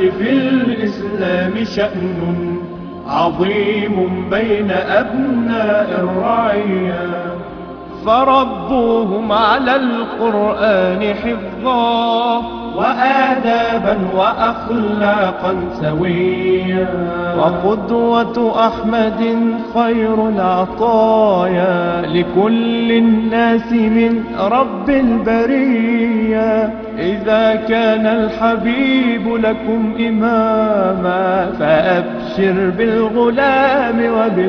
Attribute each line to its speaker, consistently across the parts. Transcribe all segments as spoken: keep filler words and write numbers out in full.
Speaker 1: في الإسلام شأن عظيم بين أبناء الرعية، فربوهم على القرآن حفظا وآدابا وأخلاقا سويا. وقدوة أحمد خير العطايا لكل الناس من رب البرية. إذا كان الحبيب لكم إماما فأبشر بالغلام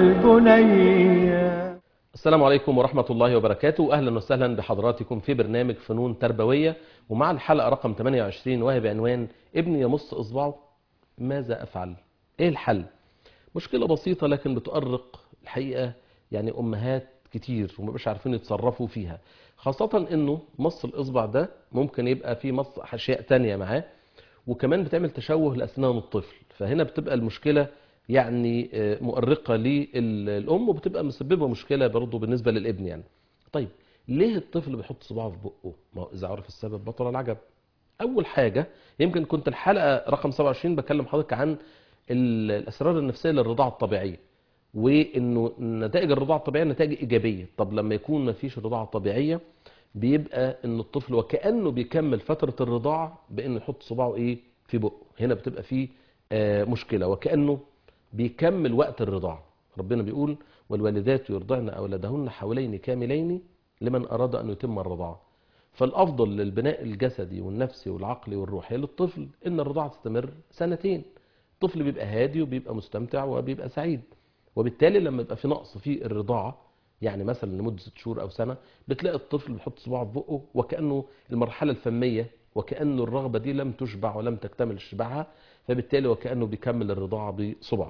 Speaker 1: وبالبنية.
Speaker 2: السلام عليكم ورحمة الله وبركاته. أهلا وسهلا بحضراتكم في برنامج فنون تربوية، ومع الحلقة رقم ثمانية وعشرين وهي بعنوان ابني يمص إصبعه ماذا أفعل؟ إيه الحل؟ مشكلة بسيطة لكن بتؤرق الحقيقة يعني أمهات كتير ومبقاش عارفين يتصرفوا فيها، خاصة إنه مص الإصبع ده ممكن يبقى فيه مص أشياء تانية معاه، وكمان بتعمل تشوه لأسنان الطفل. فهنا بتبقى المشكلة يعني مؤرقة للأم وبتبقى مسببة مشكلة برضه بالنسبة للابن يعني. طيب ليه الطفل بيحط صباعه في بقه؟ ما هو إذا عرف السبب بطل العجب. أول حاجة، يمكن كنت الحلقة رقم سبعة وعشرين بكلم حضرتك عن الأسرار النفسية للرضاعة الطبيعية، وإنه نتائج الرضاعة الطبيعية نتائج إيجابية. طب لما يكون ما فيش رضاعة طبيعية بيبقى إن الطفل وكأنه بيكمل فترة الرضاعة بإنه يحط صباعه إيه في بقه. هنا بتبقى فيه آه مشكلة، وكأنه بيكمل وقت الرضاعة. ربنا بيقول والوالدات يرضعن أولادهن حولين كاملين لمن أراد أن يتم الرضاعة. فالأفضل للبناء الجسدي والنفسي والعقلي والروحي للطفل إن الرضاعة تستمر سنتين. الطفل بيبقى هادي وبيبقى مستمتع وبيبقى سعيد، وبالتالي لما يبقى في نقص في الرضاعة يعني مثلا لمدة ست شهور أو سنة بتلاقي الطفل بيحط صباعه في بقه وكأنه المرحلة الفمية وكأنه الرغبة دي لم تشبع ولم تكتمل شبعها، فبالتالي وكأنه بيكمل الرضاعة بصبعه.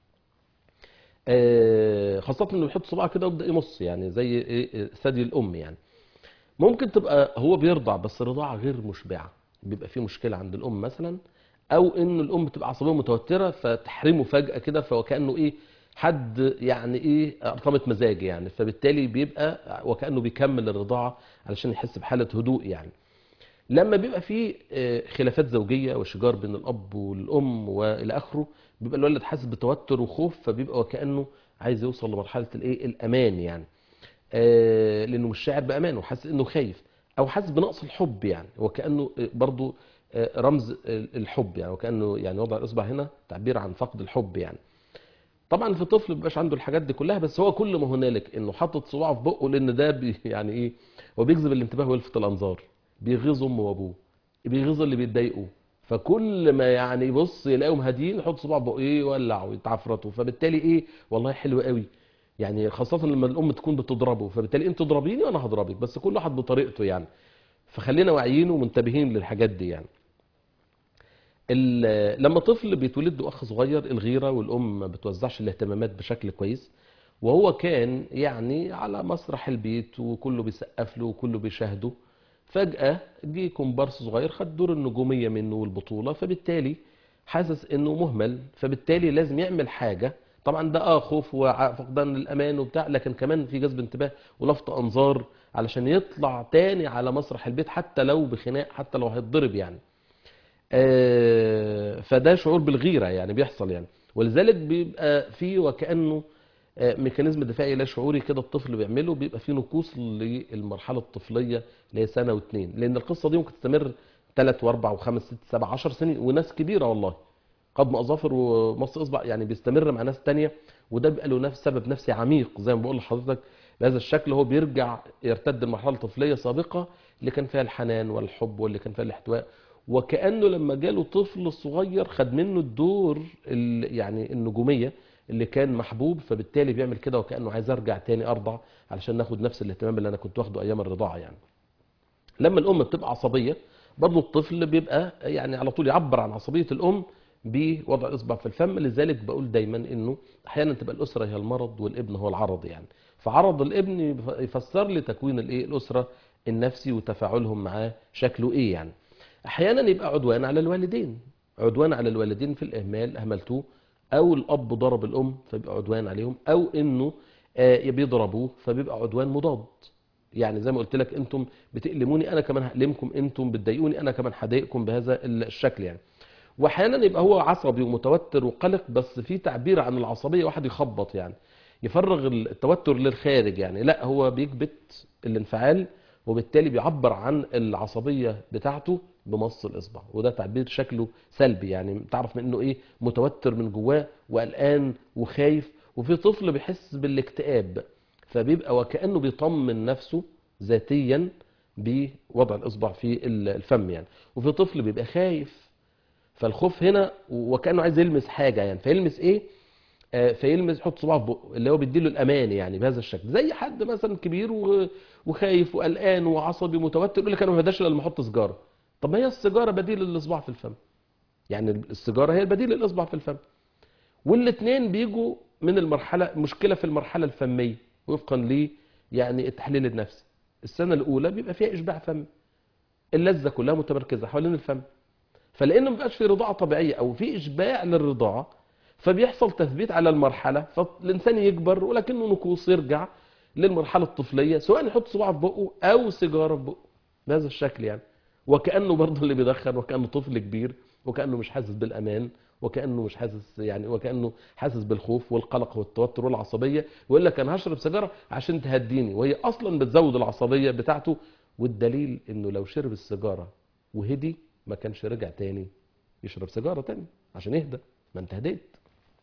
Speaker 2: خاصة انه يحط صباعه كده ويبدأ يمص يعني زي ثدي الأم يعني. ممكن تبقى هو بيرضع بس الرضاعة غير مشبعة، بيبقى فيه مشكلة عند الأم مثلا، أو إن الأم بتبقى عصبية متوترة فتحرمه فجأة كده، فوكأنه إيه حد يعني إيه أرقامة مزاج يعني، فبالتالي بيبقى وكأنه بيكمل الرضاعة علشان يحس بحالة هدوء يعني. لما بيبقى فيه خلافات زوجية وشجار بين الأب والأم وإلى آخره بيبقى الولد حاسس بتوتر وخوف، فبيبقى وكأنه عايز يوصل لمرحلة الإيه الأمان يعني، آه لأنه مش شاعر بأمان وحاسس إنه خايف، أو حاسس بنقص الحب يعني، وكأنه برضو آه رمز الحب يعني، وكأنه يعني وضع الإصبع هنا تعبير عن فقد الحب يعني. طبعا في طفل مبقاش عنده الحاجات دي كلها، بس هو كل ما هنالك إنه حاطط صباعه في بقه، لأن ده بي يعني إيه هو بيجذب الانتباه ويلفت الأنظار، بيغيظ امه وابوه، بيغيظ اللي بيتضايقوا، فكل ما يعني يبص يلاقيهم هاديين يحط صباع بقه ايه يولعوا يتعفرطوا، فبالتالي ايه والله حلو قوي يعني، خاصه لما الام تكون بتضربه، فبالتالي انت تضربيني وانا هضربك، بس كل واحد بطريقته يعني. فخلينا واعيين ومنتبهين للحاجات دي يعني. لما طفل بيتولد له اخ صغير الغيره والام ما بتوزعش الاهتمامات بشكل كويس، وهو كان يعني على مسرح البيت وكله بيسقف له وكله بيشاهده، فجأة جه كومبارس صغير خد دور النجومية منه والبطولة، فبالتالي حاسس انه مهمل، فبالتالي لازم يعمل حاجة. طبعا ده اه خوف وفقدان الامان وبتاع، لكن كمان في جذب انتباه ولفت انظار علشان يطلع تاني على مسرح البيت حتى لو بخناق، حتى لو هيتضرب يعني. آه فده شعور بالغيرة يعني بيحصل يعني، ولذلك بيبقى فيه وكأنه ميكانيزم دفاعي لا شعوري كده الطفل بيعمله، بيبقى فيه نقوص للمرحله الطفليه اللي هي سنه واثنين، لان القصه دي ممكن تستمر ثلاث واربع وخمس ست سبع عشر سنين، وناس كبيره والله قدم اظافر ومص اصبع يعني بيستمر مع ناس ثانيه، وده بيبقى له نفس سبب نفسي عميق زي ما بقول لحضرتك. بهذا الشكل هو بيرجع يرتد المرحله الطفليه سابقه اللي كان فيها الحنان والحب واللي كان فيها الاحتواء، وكانه لما جاله طفل صغير خد منه الدور يعني النجوميه اللي كان محبوب، فبالتالي بيعمل كده وكأنه عايز ارجع تاني ارضع علشان ناخد نفس الاهتمام اللي انا كنت واخده ايام الرضاعه يعني. لما الام بتبقى عصبيه برضه الطفل بيبقى يعني على طول يعبر عن عصبيه الام بوضع اصبع في الفم، لذلك بقول دايما انه احيانا تبقى الاسره هي المرض والابن هو العرض يعني، فعرض الابن يفسر لي تكوين الايه الاسره النفسي وتفاعلهم معاه شكله ايه يعني. احيانا يبقى عدوان على الوالدين، عدوان على الوالدين في الاهمال، اهملتوه، او الاب ضرب الام فبيبقى عدوان عليهم، او انه آه بيضربوه فبيبقى عدوان مضاد يعني، زي ما قلت لك انتم بتألموني انا كمان هألمكم، انتم بتضايقوني انا كمان هضايقكم بهذا الشكل يعني. واحيانا يبقى هو عصبي ومتوتر وقلق، بس في تعبير عن العصبيه، واحد يخبط يعني يفرغ التوتر للخارج يعني، لا هو بيكبت الانفعال، وبالتالي بيعبر عن العصبيه بتاعته بمص الاصبع، وده تعبير شكله سلبي يعني، تعرف من انه ايه، متوتر من جواه وقلقان وخايف. وفي طفل بيحس بالاكتئاب، فبيبقى وكانه بيطمن نفسه ذاتيا بوضع الاصبع في الفم يعني. وفي طفل بيبقى خايف، فالخوف هنا وكانه عايز يلمس حاجه يعني، فيلمس ايه؟ آه، فيلمس، يحط صباعه في بقه اللي هو بيديله الامان يعني بهذا الشكل. زي حد مثلا كبير و- وخايف وقلقان وعصبي ومتوتر، يقول لك انا ما بهداش الا لما احط سيجاره. طب ما هي السيجاره بديل للاصبع في الفم، يعني السيجاره هي البديل للاصبع في الفم. والاثنين بيجوا من المرحله، مشكله في المرحله الفميه وفقا ل يعني التحليل النفسي. السنه الاولى بيبقى فيها اشباع فم، اللذه كلها متمركزه حوالين الفم، فلانه ما بقاش في رضاعه طبيعيه او في اشباع للرضاعه، فبيحصل تثبيت على المرحله، فالانسان يكبر ولكنه نكوص يرجع للمرحله الطفليه، سواء يحط صباعه في بقه او سيجاره في بقه بهذا الشكل يعني. وكانه برضه اللي بيدخن، وكانه طفل كبير، وكانه مش حاسس بالامان، وكانه مش حاسس يعني، وكانه حاسس بالخوف والقلق والتوتر والعصبيه، ويقول لك انا هشرب سيجاره عشان تهديني، وهي اصلا بتزود العصبيه بتاعته. والدليل انه لو شرب السيجاره وهدي ما كانش رجع تاني يشرب سيجاره تاني عشان يهدى، ما انت هديت.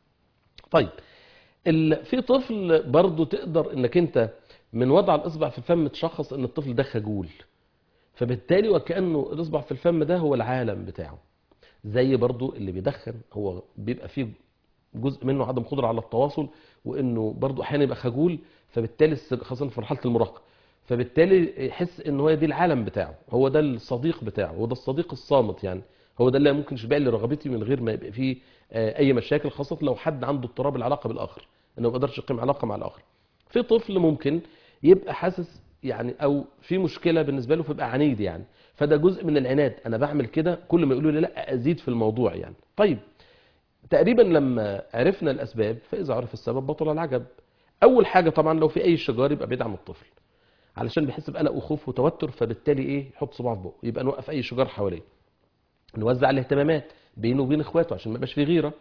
Speaker 2: طيب ال... في طفل برضو تقدر انك انت من وضع الاصبع في الفم تشخص ان الطفل ده خجول، فبالتالي وكانه الاصبع في الفم ده هو العالم بتاعه. زي برضو اللي بيدخن، هو بيبقى فيه جزء منه عدم قدره على التواصل، وانه برضو احيانا يبقى خجول، فبالتالي السج- خاصه في مرحله المراهقه، فبالتالي يحس ان هو دي العالم بتاعه، هو ده الصديق بتاعه، وده الصديق الصامت يعني، هو ده اللي ممكن يشبع لي رغبتي من غير ما يبقى فيه آه، اي مشاكل، خاصه لو حد عنده اضطراب العلاقه بالاخر، انه ما يقدرش يقيم علاقه مع الاخر. في طفل ممكن يبقى حاسس يعني، او في مشكله بالنسبه له فيبقى عنيد يعني، فده جزء من العناد، انا بعمل كده كل ما يقولوا لي لا ازيد في الموضوع يعني. طيب تقريبا لما عرفنا الاسباب، فاذا عرف السبب بطل العجب. اول حاجه طبعا لو في اي شجار يبقى بعيد عن الطفل، علشان بيحس بقلق وخوف وتوتر، فبالتالي ايه، يحط صباعه في بقه، يبقى نوقف اي شجار حواليه، نوزع الاهتمامات بينه وبين اخواته عشان ما يبقاش في غيره،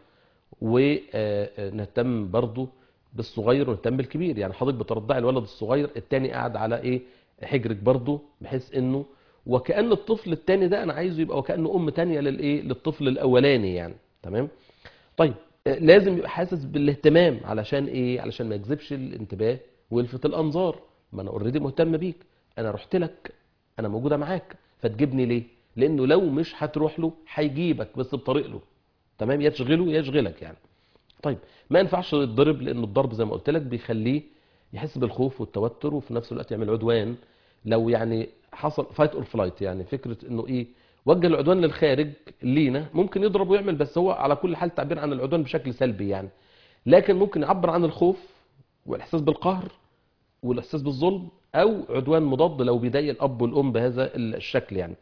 Speaker 2: ونهتم برضه بالصغير ونهتم بالكبير. يعني حضرتك بترضعي الولد الصغير، التاني قاعد على ايه، حجرك برضه، بحيث انه وكأن الطفل التاني ده انا عايزه يبقى وكأنه ام تانية للايه، للطفل الاولاني يعني. تمام. طيب آه، لازم يبقى حاسس بالاهتمام، علشان ايه، علشان ما يجذبش الانتباه ويلفت الانظار. ما انا اوريدي مهتم بيك، انا رحت لك، انا موجوده معاك، فتجيبني ليه؟ لانه لو مش هتروح له هيجيبك بس بطريق له. تمام، يشغله يشغلك يعني. طيب ما ينفعش يتضرب، لان الضرب زي ما قلت لك بيخليه يحس بالخوف والتوتر، وفي نفس الوقت يعمل عدوان. لو يعني حصل فايت اور فلايت، يعني فكره انه ايه، وجه العدوان للخارج لينا، ممكن يضرب ويعمل، بس هو على كل حال تعبير عن العدوان بشكل سلبي يعني. لكن ممكن يعبر عن الخوف والاحساس بالقهر والاحساس بالظلم، او عدوان مضاد لو بيضايق الاب والام بهذا الشكل يعني.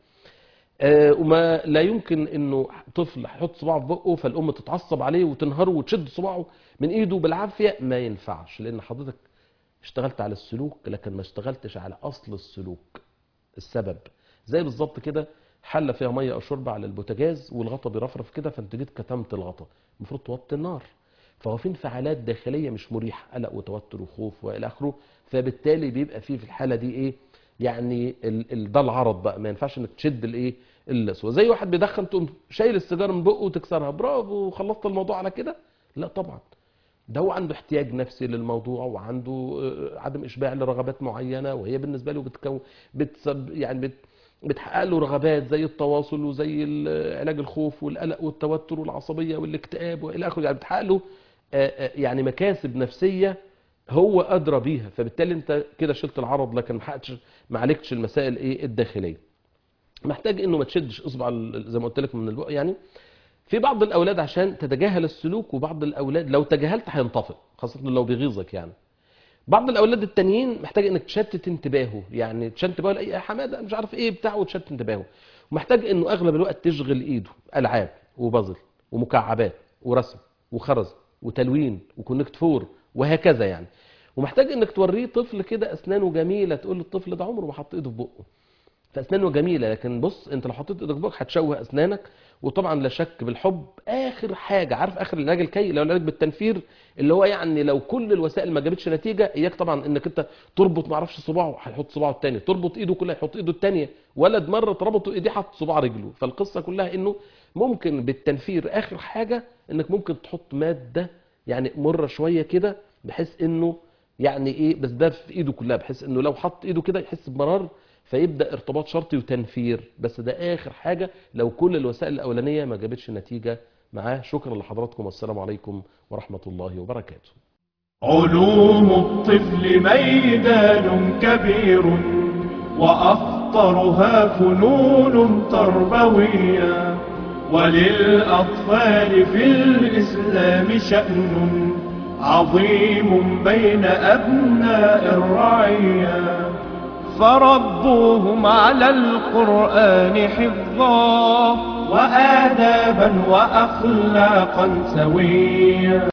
Speaker 2: آه، وما لا يمكن انه طفل هيحط صباعه في بقه فالام تتعصب عليه وتنهره وتشد صباعه من ايده بالعافيه، ما ينفعش، لان حضرتك اشتغلت على السلوك لكن ما اشتغلتش على اصل السلوك، السبب. زي بالظبط كده حله فيها ميه او شوربه على البوتاجاز والغطا بيرفرف كده، فانت جيت كتمت الغطا، المفروض توطي النار، فهو في انفعالات داخليه مش مريحه، قلق وتوتر وخوف والى اخره، فبالتالي بيبقى فيه في الحاله دي ايه، يعني ال- ال- ده العرض بقى، ما ينفعش انك تشد الايه، اللسوه. زي واحد بيدخن تقوم شايل السيجاره من بقه وتكسرها، برافو خلصت الموضوع على كده؟ لا طبعا، ده هو عنده احتياج نفسي للموضوع، وعنده آه، عدم اشباع لرغبات معينه، وهي بالنسبه له بتكون بتسب يعني بت بتحقق له رغبات زي التواصل وزي ال- علاج الخوف والقلق والتوتر والعصبيه والاكتئاب والى اخره، يعني بتحقق له آه، آه، يعني مكاسب نفسيه هو ادرى بيها، فبالتالي انت كده شلت العرض لكن ما حققتش، ما عالجتش المسائل ايه الداخليه. محتاج انه ما تشدش اصبع ال- زي ما قلت لك من البق يعني. في بعض الاولاد عشان تتجاهل السلوك، وبعض الاولاد لو تجاهلت هينطفئ، خاصه لو بيغيظك يعني. بعض الاولاد التانيين محتاج انك تشتت انتباهه، يعني تشتت انتباهه لاي حماده مش عارف ايه بتاعه، وتشتت انتباهه. ومحتاج انه اغلب الوقت تشغل ايده العاب وبازل ومكعبات ورسم وخرز وتلوين وكونكت فور وهكذا يعني. ومحتاج انك توريه طفل كده اسنانه جميله، تقول للطفل ده عمره ما حط ايده في بقه، فاسنانه جميله، لكن بص انت لو حطيت ايدك بوك هتشوه اسنانك. وطبعا لا شك بالحب اخر حاجه، عارف اخر العلاج الكي لو العلاج بالتنفير، اللي هو يعني لو كل الوسائل ما جابتش نتيجه، اياك طبعا انك انت تربط ما اعرفش صباعه هيحط صباعه الثاني، تربط ايده كلها يحط ايده الثانيه، ولد مره تربطوا ايديه حط صباع رجله. فالقصه كلها انه ممكن بالتنفير اخر حاجه انك ممكن تحط ماده يعني مره شويه كده، بحيث انه يعني ايه، بس ده في ايده كلها، بحيث انه لو حط ايده كده يحس بمرار، فيبدا ارتباط شرطي وتنفير. بس ده اخر حاجه لو كل الوسائل الاولانيه ما جابتش نتيجه معاه. شكرا لحضراتكم والسلام عليكم ورحمه الله وبركاته.
Speaker 1: علوم الطفل ميدان كبير وأخطرها فنون تربوية، وللأطفال في الإسلام شأن عظيم بين أبناء الرعية، فربوهم على القرآن حفظا وآدابا وأخلاقا سويا.